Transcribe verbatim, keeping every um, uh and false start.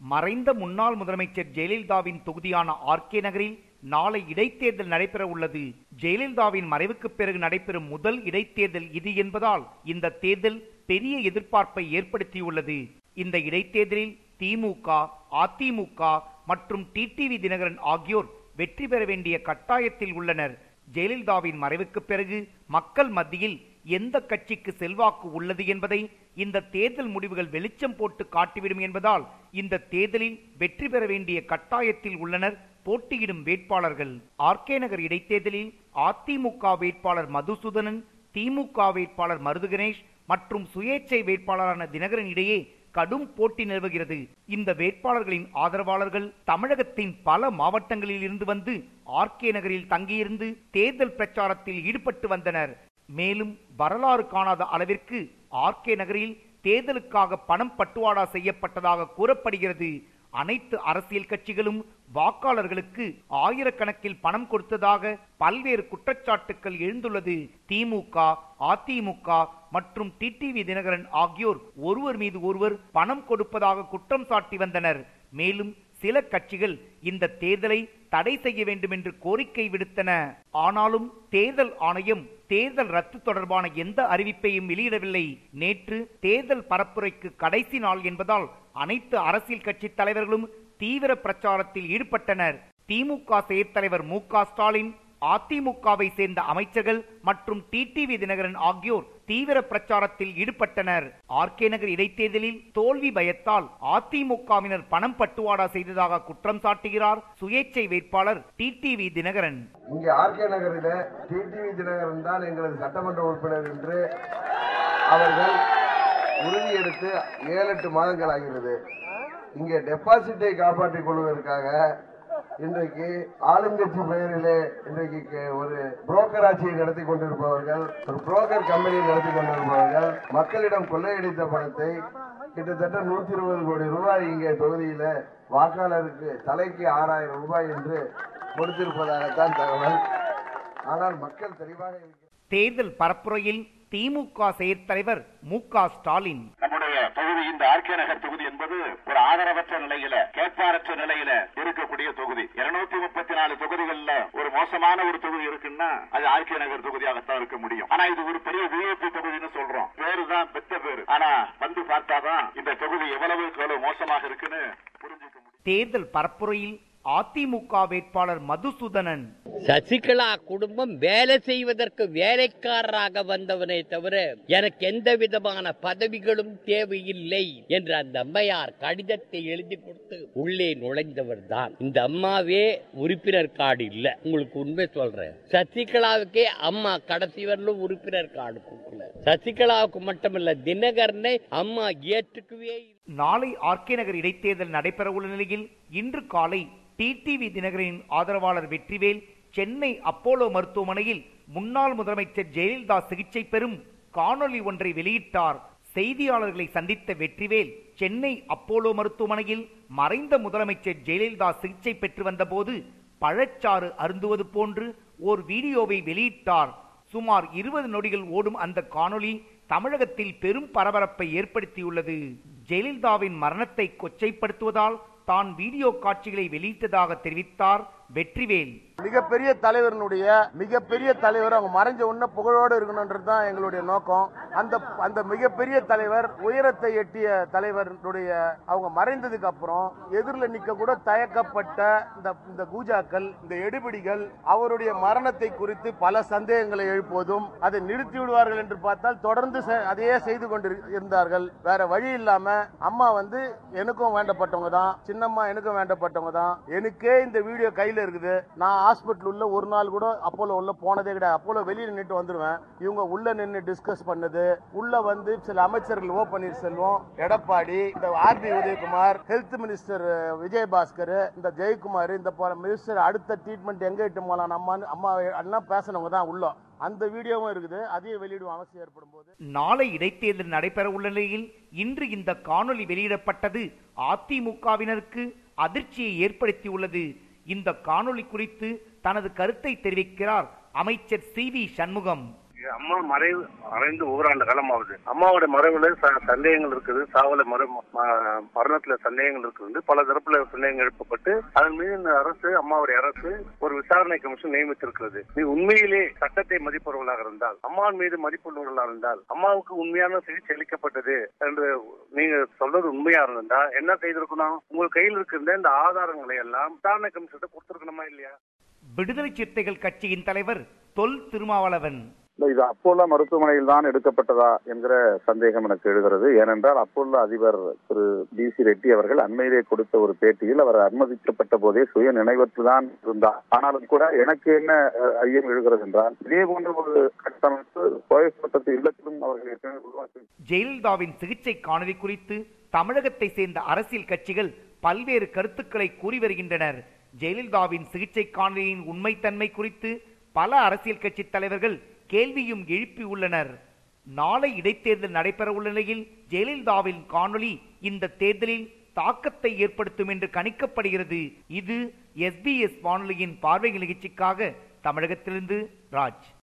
மறைந்த முன்னாள் முதலமைச்சர் ஜெயலலிதாவின் தொகுதியான ஆர்கே நகரில் நாளை இடைத்தேர்தல் நடைபெற உள்ளது. ஜெயலலிதாவின் மறைவுக்கு பிறகு நடைபெறும் முதல் இடைத்தேர்தல் இது என்பதால் இந்த தேர்தல் பெரிய எதிர்பார்ப்பை ஏற்படுத்தியுள்ளது. இந்த இடைத்தேர்தலில் திமுக, அதிமுக மற்றும் டிடிவி தினகரன் ஆகியோர் வெற்றி பெற வேண்டிய கட்டாயத்தில் உள்ளனர். ஜெயலலிதாவின் மறைவுக்கு பிறகு மக்கள் மத்தியில் எந்த கட்சிக்கு செல்வாக்கு உள்ளது என்பதை இந்த தேர்தல் முடிவுகள் வெளிச்சம் போட்டு காட்டிவிடும் என்பதால் இந்த தேர்தலில் வெற்றி பெற வேண்டிய கட்டாயத்தில் உள்ளனர் போட்டியிடும் வேட்பாளர்கள். ஆர்கே நகர் இடைத்தேர்தலில் அதிமுக வேட்பாளர் மதுசூதனன், திமுக வேட்பாளர் மருது கணேஷ் மற்றும் சுயேட்சை வேட்பாளரான தினகரன் இடையே கடும் போட்டி நிலவுகிறது. இந்த வேட்பாளர்களின் ஆதரவாளர்கள் தமிழகத்தின் பல மாவட்டங்களில் இருந்து வந்து ஆர்கே நகரில் தங்கியிருந்து தேர்தல் பிரச்சாரத்தில் ஈடுபட்டு வந்தனர். மேலும் வரலாறு காணாத அளவிற்கு ஆர்கே நகரில் தேர்தலுக்காக பணம் பட்டுவாடா செய்யப்பட்டதாக கூறப்படுகிறது. அனைத்து அரசியல் கட்சிகளும் வாக்காளர்களுக்கு ஆயிரக்கணக்கில் பணம் கொடுத்ததாக பல்வேறு குற்றச்சாட்டுகள் எழுந்துள்ளது. திமுக, அதிமுக மற்றும் டிடிவி தினகரன் ஆகியோர் ஒருவர் மீது ஒருவர் பணம் கொடுப்பதாக குற்றம் சாட்டி வந்தனர். மேலும் சில கட்சிகள் இந்த தேர்தலை தடை செய்ய வேண்டும் என்று கோரிக்கை விடுத்தன. ஆனாலும் தேர்தல் ஆணையம் தேர்தல் ரத்து தொடர்பான எந்த அறிவிப்பையும் வெளியிடவில்லை. நேற்று தேர்தல் பரப்புரைக்கு கடைசி நாள் என்பதால் அனைத்து அரசியல் கட்சி தலைவர்களும் தீவிர பிரச்சாரத்தில் ஈடுபட்டனர். திமுக செயற்தலைவர் மு க ஸ்டாலின், அதிமுகவை சேர்ந்த அமைச்சர்கள் மற்றும் டிடிவி தினகரன் ஆகியோர் தீவிர பிரச்சாரத்தில் ஈடுபட்டனர். ஆர்கே நகர் இடைத்தேர்தலில் தோல்வி பயத்தால் அதிமுகவினர் பணம் பட்டுவாடா செய்ததாக குற்றம் சாட்டுகிறார் சுயேட்சை வேட்பாளர் டிடிவி தினகரன். இங்கே ஆர்கே நகரில் டிடிவி தினகரன் தான் எங்களது சட்டமன்ற உறுப்பினர் என்று அவர்கள் உறுதியெடுத்து ஏழு எட்டு மாதங்கள் ஆகிறது. இங்கே டெபாசிட்டை காப்பாற்றிக் கொள்வதற்காக இன்றைக்கு ஆளுங்கட்சி பெயரிலே இன்றைக்கு ஒரு புரோக்கர் ஆட்சியை நடத்தி கொண்டிருப்பவர்கள், ஒரு புரோக்கர் கம்பெனியை நடத்தி கொண்டிருப்பவர்கள் மக்களிடம் கொள்ளையடித்த பணத்தை கிட்டத்தட்ட நூத்தி இருபது கோடி ரூபாய் இங்கே தொகுதியில வாக்காளருக்கு தலைக்கு ஆறாயிரம் ரூபாய் என்று கொடுத்திருப்பதாகத்தான் தகவல். ஆனால் மக்கள் தெளிவாக இருக்கிறார். தேர்தல் பரப்புரையில் திமுக செயற்தலைவர் மு க ஸ்டாலின், நம்முடைய தொகுதி இந்த ஆர்கே நகர் தொகுதி என்பது ஒரு ஆதரவற்ற நிலையில, கேட்பாரற்ற நிலையில இருக்கக்கூடிய தொகுதி. இருநூத்தி முப்பத்தி நாலு தொகுதிகள்ல ஒரு மோசமான ஒரு தொகுதி இருக்குன்னா அது ஆர்கே நகர் தொகுதியாகத்தான் இருக்க முடியும். ஆனா இது ஒரு பெரிய விஐபி தொகுதின்னு சொல்றோம். பேருதான் பெற்ற பேரு. ஆனா வந்து பார்த்தாதான் இந்த தொகுதி எவ்வளவு எவ்வளவு மோசமாக இருக்குன்னு புரிஞ்சுக்க முடியும். தேர்தல் பரப்புரையில் அதிமுக வேட்பாளர் மதுசூதனன், சசிகலா குடும்பம் வேலை செய்வதற்கு வேலைக்காரராக வந்தவனே தவிர எனக்கு எந்த விதமான பதவிகளும் தேவையில்லை என்று அந்த அம்மையார் கடிதத்தை எழுதி கொடுத்து உள்ளே நுழைந்தவர் தான். இந்த அம்மாவே உறுப்பினர் கார்டு இல்ல. உங்களுக்கு உண்மை சொல்றேன், சசிகலாவுக்கே அம்மா கடைசி வரலும் உறுப்பினர் கார்டு கொடுக்கல. சசிகலாவுக்கு மட்டுமல்ல, தினகரனை அம்மா ஏற்றுக்கவே. நாளை ஆர்கே நகர் இடைத்தேர்தல் நடைபெற உள்ள நிலையில் இன்று காலை டிடிவி தினகரனின் ஆதரவாளர் வெற்றிவேல் சென்னை அப்போலோ மருத்துவமனையில் முன்னாள் முதலமைச்சர் ஜெயலலிதா சிகிச்சை பெறும் காணொலி ஒன்றை வெளியிட்டார். செய்தியாளர்களை சந்தித்த வெற்றிவேல் சென்னை அப்போலோ மருத்துவமனையில் மறைந்த முதலமைச்சர் ஜெயலலிதா சிகிச்சை பெற்று வந்த போது பழச்சாறு அருந்துவது போன்று ஓர் வீடியோவை வெளியிட்டார். சுமார் இருபது நொடிகள் ஓடும் அந்த காணொலி தமிழகத்தில் பெரும் பரபரப்பை ஏற்படுத்தியுள்ளது. ஜெயலலிதாவின் மரணத்தை கொச்சைப்படுத்துவதால் தான் வீடியோ காட்சிகளை வெளியிட்டதாக தெரிவித்தார் வெற்றிவேல். மிகப்பெரிய தலைவர்களுடைய மிகப்பெரிய தலைவர் அவங்க மறைஞ்ச உடனே புகழோடு இருக்கணும்ன்றது தான் எங்களுடைய நோக்கம். அந்த அந்த மிகப்பெரிய தலைவர், உயரத்தை எட்டிய தலைவருடைய அவங்க மறைந்ததுக்கு அப்புறம் எதிரில் நிக்க கூட தயக்கப்பட்ட இந்த இந்த கூஜாக்கள், இந்த எடுபிடிகள் அவருடைய மரணத்தை குறித்து பல சந்தேகங்களை எழுப்புவதும் அதை நிறுத்தி விடுவார்கள் என்று பார்த்தால் தொடர்ந்து அதையே செய்து கொண்டு இருந்தார்கள். வேற வழி இல்லாம அம்மா வந்து எனக்கும் வேண்டப்பட்டவங்க தான், சின்னம்மா எனக்கும் வேண்டப்பட்டவங்க தான், எனக்கே இந்த வீடியோ கையில இருக்குது. நான் ஹாஸ்பிட்டல் உள்ள ஒரு நாள் கூட அப்போலோ உள்ள போனதே கிடையாது. அப்போலோ வெளியே நின்று வந்துருவேன். இவங்க உள்ள நின்று டிஸ்கஸ் பண்ணது, உள்ள வந்து சில அமைச்சர்கள் ஓ பன்னீர்செல்வம், எடப்பாடி, இந்த ஆர் பி உதயகுமார், ஹெல்த் மினிஸ்டர் விஜயபாஸ்கர், இந்த ஜெயக்குமார், இந்த மினிஸ்டர் அடுத்த ட்ரீட்மெண்ட் எங்க இட்டு போலாம் அம்மா அம்மா எல்லாம் பேசினவங்க தான் உள்ள. அந்த வீடியோவும் இருக்குது. அதையும் வெளியிடும் அவசியம் ஏற்படும் போது. நாளை இடைத்தேர்தல் நடைபெற உள்ள நிலையில் இன்று இந்த காணொலி வெளியிடப்பட்டது அதிமுகவினருக்கு அதிர்ச்சியை ஏற்படுத்தியுள்ளது. இந்த காணொலி குறித்து தனது கருத்தை தெரிவிக்கிறார் அமைச்சர் சி வி சண்முகம். அம்மா மறைவு மறைந்து ஓராண்டு காலம் ஆகுது. அம்மாவோட மறைவுல சந்தேகங்கள் இருக்குது, சாவல மறை மரணத்துல சந்தேகங்கள் இருக்குது, பல தரப்புல சந்தேகங்கள் எழுப்பப்பட்டு அதன் மீது இந்த அரசு அம்மாவுடைய அரசு ஒரு விசாரணை கமிஷன் நியமித்திருக்கிறது. நீ உண்மையிலே சட்டத்தை மதிப்பவர்களாக இருந்தால், அம்மாவின் மீது மதிப்புள்ளவர்களாக இருந்தால், அம்மாவுக்கு உண்மையான சிகிச்சை அளிக்கப்பட்டது என்று நீங்க சொல்றது உண்மையா இருந்தா என்ன செய்திருக்கணும்? உங்கள் கையில் இருக்கின்ற இந்த ஆதாரங்களை எல்லாம் விசாரணை கமிஷன் கொடுத்திருக்கணுமா இல்லையா? விடுதலை சிறுத்தைகள் கட்சியின் தலைவர் தொல் திருமாவளவன், இது அப்போலோ மருத்துவமனையில் தான் எடுக்கப்பட்டதா என்கிற சந்தேகம் எனக்கு எழுகிறது. ஏனென்றால் அப்போலோ அதிபர் திரு டி சி ரெட்டி அவர்கள் அண்மையிலே கொடுத்த ஒரு பேட்டியில் அவர் அனுமதிக்கப்பட்ட போதே சுய நினைவற்றுதான் இருந்தார். ஆனாலும் கூட எனக்கு என்ன ஐயம் எழுகிறது என்றால், இதே போன்ற ஒரு கட்டமைப்பு கோயம்புத்தூர் இல்லத்திலும் அவர்கள் உருவாக்கி ஜெயலலிதாவின் சிகிச்சை காணொலி குறித்து தமிழகத்தை சேர்ந்த அரசியல் கட்சிகள் பல்வேறு கருத்துக்களை கூறி வருகின்றனர். ஜெயலலிதாவின் சிகிச்சை காணொலியின் உண்மைத்தன்மை குறித்து பல அரசியல் கட்சி தலைவர்கள் கேள்வியும் எழுப்பியுள்ளனர். நாளை இடைத்தேர்தல் நடைபெற உள்ள நிலையில் ஜெயலலிதாவின் காணொலி இந்த தேர்தலில் தாக்கத்தை ஏற்படுத்தும் என்று கணிக்கப்படுகிறது. இது எஸ் பி எஸ் வானொலியின் பார்வை நிகழ்ச்சிக்காக தமிழகத்திலிருந்து ராஜ்.